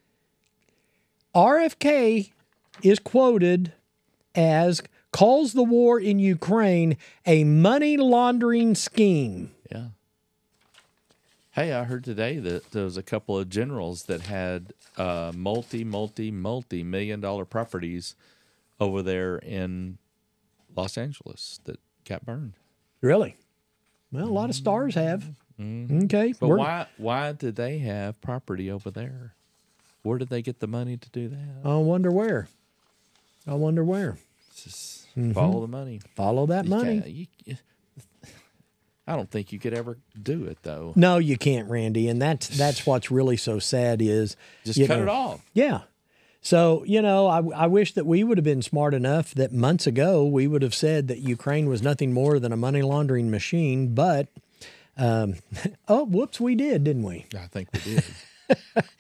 R F K is quoted as calls the war in Ukraine a money laundering scheme. Yeah. Hey, I heard today that there was a couple of generals that had uh, multi, multi, multi million dollar properties over there in Los Angeles that got burned. Really? Well, a lot of stars have. Mm-hmm. Okay. But why why did they have property over there? Where did they get the money to do that? I wonder where. I wonder where. Just mm-hmm. follow the money. Follow that you money. You, I don't think you could ever do it, though. No, you can't, Randy. And that's that's what's really so sad is... Just you cut know, it off. Yeah. So, you know, I, I wish that we would have been smart enough that months ago we would have said that Ukraine was nothing more than a money laundering machine. But, um, oh, whoops, we did, didn't we? I think we did.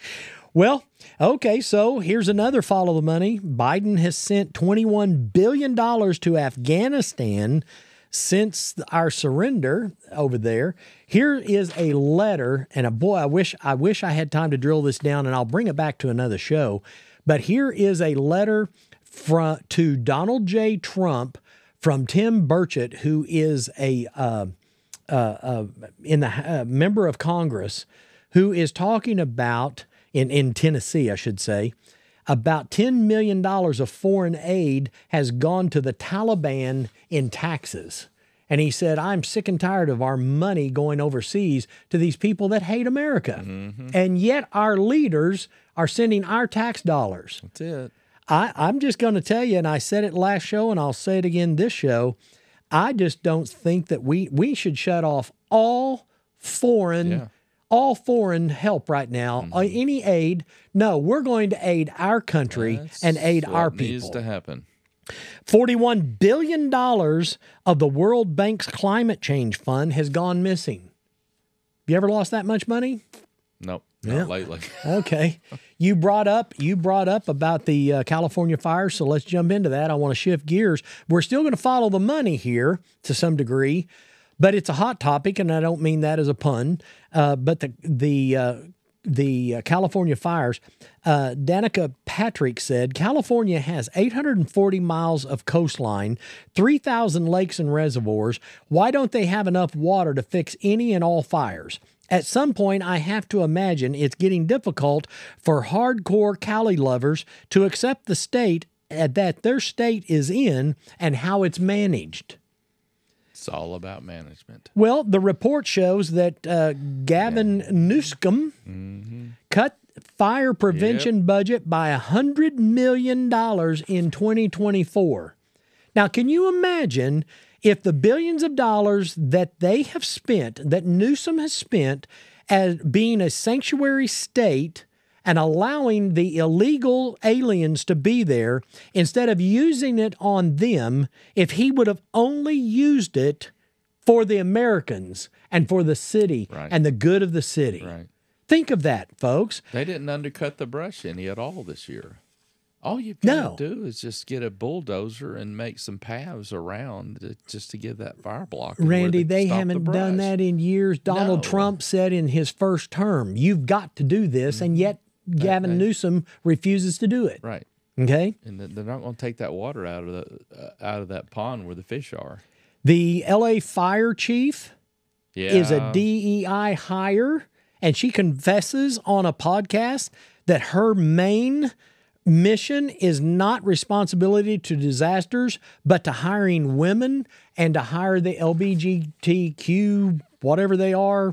Well, okay, so here's another follow the money. Biden has sent twenty-one billion dollars to Afghanistan since our surrender over there. Here is a letter, and a boy, I wish I wish I had time to drill this down, and I'll bring it back to another show. But here is a letter from to Donald J. Trump from Tim Burchett, who is a uh, uh, uh, in the uh, member of Congress, who is talking about in in Tennessee, I should say, about ten million dollars of foreign aid has gone to the Taliban in taxes. And he said, I'm sick and tired of our money going overseas to these people that hate America. Mm-hmm. And yet our leaders are sending our tax dollars. That's it. I, I'm just going to tell you, and I said it last show, and I'll say it again this show, I just don't think that we, we should shut off all foreign yeah. all foreign help right now, mm-hmm. any aid. No, we're going to aid our country That's and aid what our people. Needs to happen. forty-one billion dollars of the World Bank's climate change fund has gone missing. You ever lost that much money? Nope, not yeah. lately. Okay. You brought up you brought up about the uh, California fires, so let's jump into that. I want to shift gears. We're still going to follow the money here to some degree, but it's a hot topic, and I don't mean that as a pun. Uh, but the the uh, the uh, California fires, uh, Danica Patrick said, California has eight hundred forty miles of coastline, three thousand lakes and reservoirs. Why don't they have enough water to fix any and all fires? At some point, I have to imagine it's getting difficult for hardcore Cali lovers to accept the state that their state is in and how it's managed. It's all about management. Well, the report shows that uh, Gavin yeah. Newsom mm-hmm. cut fire prevention yep. budget by one hundred million dollars in twenty twenty-four. Now, can you imagine if the billions of dollars that they have spent, that Newsom has spent as being a sanctuary state and allowing the illegal aliens to be there, instead of using it on them, if he would have only used it for the Americans and for the city right. and the good of the city. Right. Think of that, folks. They didn't undercut the brush any at all this year. All you've got no. to do is just get a bulldozer and make some paths around to, just to give that fire blocker. Randy, they, they haven't the done that in years. Donald no. Trump said in his first term, you've got to do this, mm-hmm. and yet Gavin they, Newsom refuses to do it. Right. Okay. And they're not going to take that water out of the uh, out of that pond where the fish are. The L A fire chief yeah. is a D E I hire, and she confesses on a podcast that her main mission is not responsibility to disasters, but to hiring women and to hire the L G B T Q, whatever they are,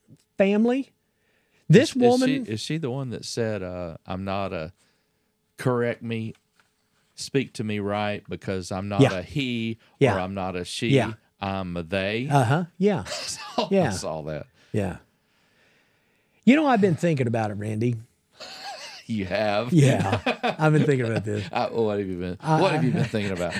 family. This is, woman... Is she, is she the one that said, uh, I'm not a... Correct me, speak to me right, because I'm not yeah. a he yeah. or I'm not a she. Yeah. I'm a they. Uh-huh. Yeah. so, yeah. I saw that. Yeah. You know, I've been thinking about it, Randy. You have? Yeah. I've been thinking about this. Uh, what have you been uh, What have you been thinking about?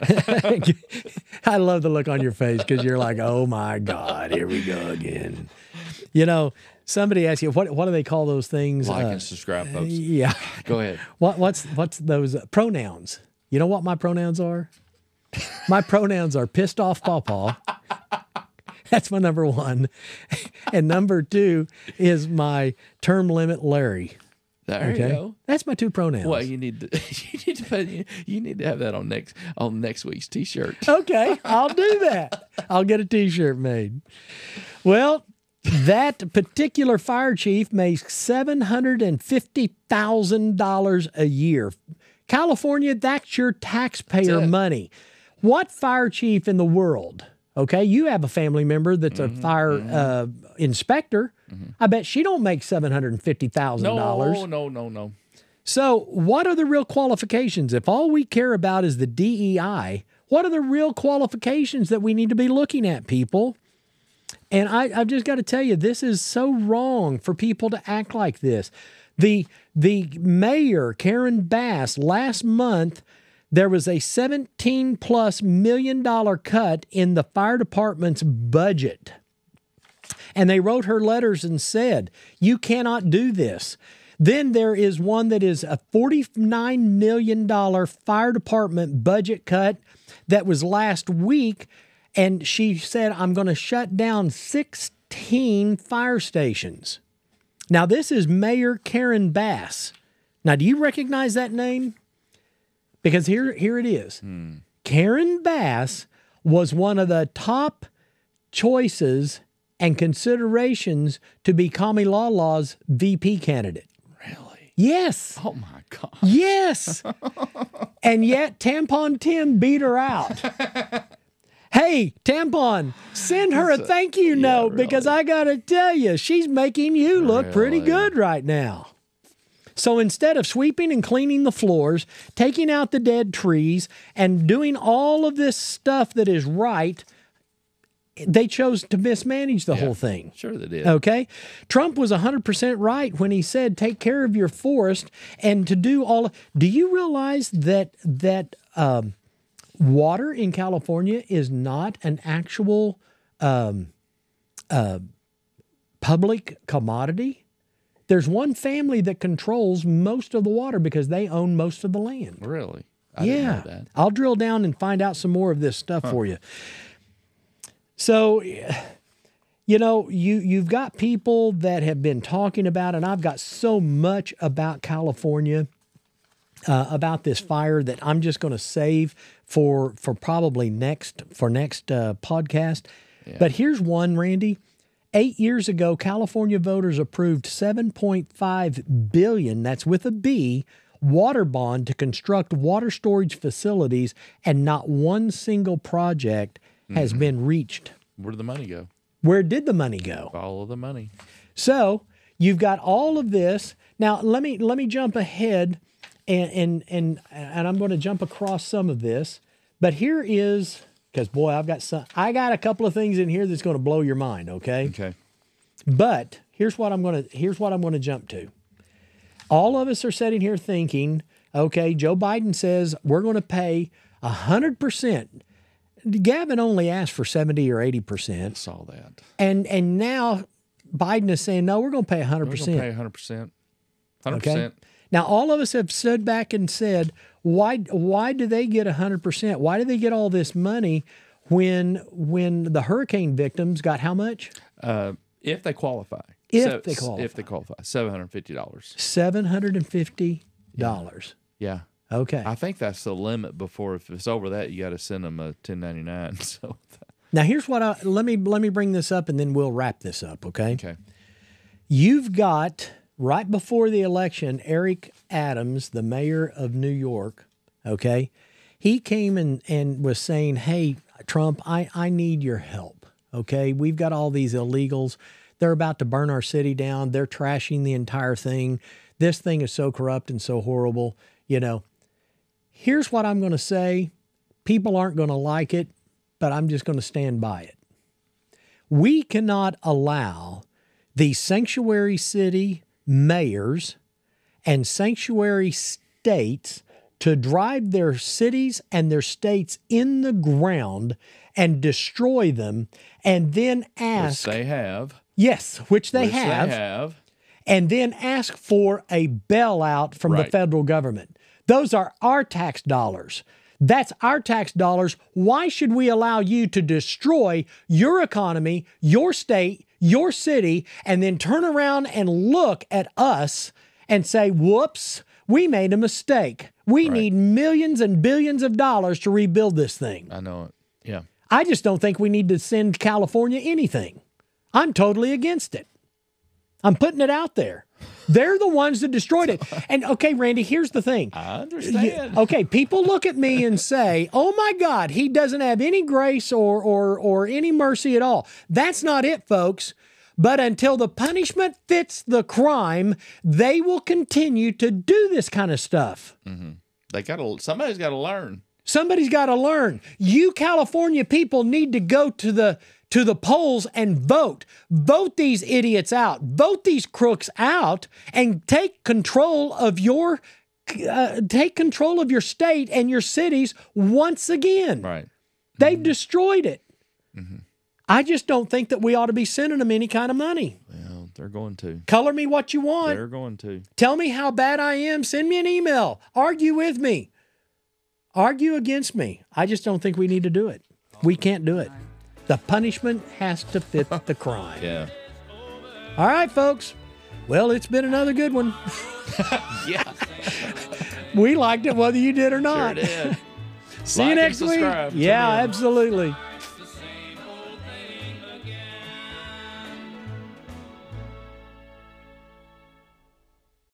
I love the look on your face because you're like, oh my God, here we go again. You know, somebody asked you, what what do they call those things? Like uh, and subscribe, folks. Yeah. Go ahead. What what's what's those uh, pronouns? You know what my pronouns are? My pronouns are pissed off pawpaw. That's my number one. And number two is my term limit Larry. There okay? you go. That's my two pronouns. Well, you need to you need to put, you need to have that on next on next week's T-shirt. Okay, I'll do that. I'll get a T-shirt made. Well, that particular fire chief makes seven hundred and fifty thousand dollars a year. California, that's your taxpayer that's money. What fire chief in the world? Okay, you have a family member that's mm-hmm, a fire mm-hmm. uh, inspector. Mm-hmm. I bet she don't make seven hundred and fifty thousand dollars. No, no, no, no. So, what are the real qualifications? If all we care about is the D E I, what are the real qualifications that we need to be looking at, people? And I, I've just got to tell you, this is so wrong for people to act like this. The the mayor, Karen Bass, last month, there was a seventeen plus million dollar cut in the fire department's budget. And they wrote her letters and said, you cannot do this. Then there is one that is a forty-nine million dollars fire department budget cut that was last week. And she said, I'm going to shut down sixteen fire stations. Now, this is Mayor Karen Bass. Now, do you recognize that name? Because here, here it is. Hmm. Karen Bass was one of the top choices and considerations to be Kamilala's V P candidate. Really? Yes. Oh, my God. Yes. And yet Tampon Tim beat her out. Hey, Tampon, send her a thank you note, really, because I got to tell you, she's making you look really pretty good right now. So instead of sweeping and cleaning the floors, taking out the dead trees, and doing all of this stuff that is right, they chose to mismanage the yeah, whole thing. Sure they did. Okay? Trump was one hundred percent right when he said, take care of your forest and to do all of... Do you realize that that um, water in California is not an actual um, uh, public commodity? There's one family that controls most of the water because they own most of the land. Really? I yeah. didn't know that. I'll drill down and find out some more of this stuff huh. for you. So, you know, you, you've got people that have been talking about, and I've got so much about California, uh, about this fire that I'm just going to save for for probably next, for next uh, podcast. Yeah. But here's one, Randy. Eight years ago, California voters approved seven point five billion dollars, that's with a B, water bond to construct water storage facilities, and not one single project has mm-hmm. been reached. Where did the money go? Where did the money go? Follow the money. So you've got all of this. Now let me let me jump ahead, and and and, and I'm going to jump across some of this. But here is, because boy, I've got some. I got a couple of things in here that's going to blow your mind. Okay. Okay. But here's what I'm going to here's what I'm going to jump to. All of us are sitting here thinking, okay, Joe Biden says we're going to pay a hundred percent. Gavin only asked for seventy or eighty percent. I saw that. And and now Biden is saying, no, we're going to pay one hundred percent. We're going to pay one hundred percent. one hundred percent. Okay? Now, all of us have stood back and said, why why do they get one hundred percent? Why do they get all this money when when the hurricane victims got how much? Uh, if they qualify. If so, they qualify. If they qualify. seven hundred fifty dollars. seven hundred fifty dollars. Yeah. yeah. Okay. I think that's the limit. Before, if it's over that, you got to send them a ten ninety-nine. So now here's what I let me let me bring this up, and then we'll wrap this up. Okay. Okay. You've got right before the election, Eric Adams, the mayor of New York. Okay, he came and and was saying, "Hey, Trump, I I need your help. Okay, we've got all these illegals. They're about to burn our city down. They're trashing the entire thing. This thing is so corrupt and so horrible. You know." Here's what I'm going to say. People aren't going to like it, but I'm just going to stand by it. We cannot allow the sanctuary city mayors and sanctuary states to drive their cities and their states in the ground and destroy them and then ask... Which they have. Yes, which they which have. They have. And then ask for a bailout from right. the federal government. Those are our tax dollars. That's our tax dollars. Why should we allow you to destroy your economy, your state, your city, and then turn around and look at us and say, whoops, we made a mistake. We right. need millions and billions of dollars to rebuild this thing. I know it. Yeah. I just don't think we need to send California anything. I'm totally against it. I'm putting it out there. They're the ones that destroyed it. And okay, Randy, here's the thing. I understand. You, okay, people look at me and say, oh my God, he doesn't have any grace or, or, or any mercy at all. That's not it, folks. But until the punishment fits the crime, they will continue to do this kind of stuff. Mm-hmm. They gotta, somebody's got to learn. Somebody's got to learn. You California people need to go to the to the polls and vote. Vote these idiots out. Vote these crooks out and take control of your uh, take control of your state and your cities once again. Right. They've mm-hmm. destroyed it. Mm-hmm. I just don't think that we ought to be sending them any kind of money. Well, they're going to. Color me what you want. They're going to. Tell me how bad I am. Send me an email. Argue with me. Argue against me. I just don't think we need to do it. We can't do it. The punishment has to fit the crime. Yeah. All right, folks. Well, it's been another good one. Yeah. We liked it whether you did or not. Sure did. See Like you and next week. subscribe. Tune Yeah, in. absolutely.